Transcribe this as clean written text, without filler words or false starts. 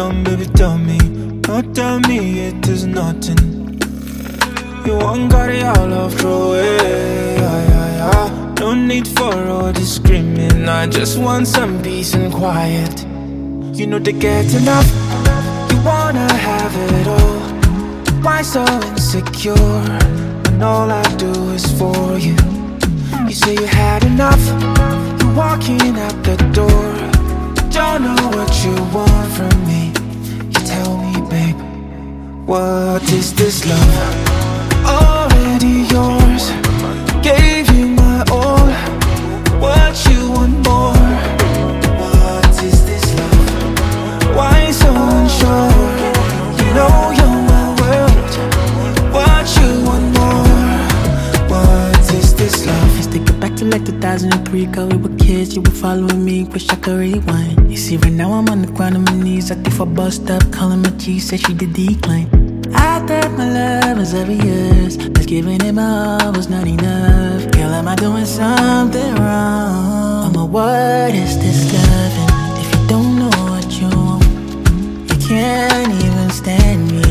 down, baby, tell me. Oh, tell me it is nothing. You want got it all off, throw away. No need for all this screaming. I just want some peace and quiet. You know they get enough. You wanna have it all. Why so insecure when all I do is for you? You say you had enough. You're walking out the door. Don't know what you want from me. You tell me, babe, what is this love? Already yours. Gave you my all. What you want more? What is this love? Why so unsure? You know you're my world. What you want more? What is this love? Let's take it back to like 2003. Cause we were kids, you were following me. Wish I could rewind. You see, right now I'm on the ground on my knees. I think for bus stop, calling my G, said she did decline. I thought my love was obvious, but giving it my all was not enough. Girl, am I doing something wrong? Mama, what is this loving? If you don't know what you want, you can't even stand me.